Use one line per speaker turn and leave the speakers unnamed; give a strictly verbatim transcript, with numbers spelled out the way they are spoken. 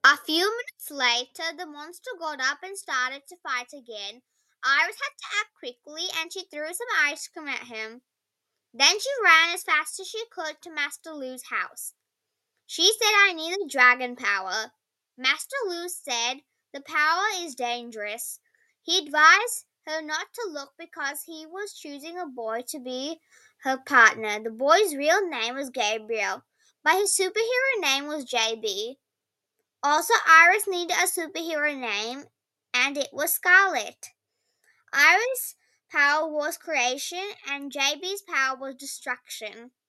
A few minutes later, the monster got up and started to fight again. Iris had to act quickly and she threw some ice cream at him. Then she ran as fast as she could to Master Lu's house. She said, I need the dragon power. Master Lu said, the power is dangerous. He advised her not to look because he was choosing a boy to be her partner. The boy's real name was Gabriel, but his superhero name was J B. Also, Iris needed a superhero name, and it was Scarlet. Iris' power was creation, and J B's power was destruction.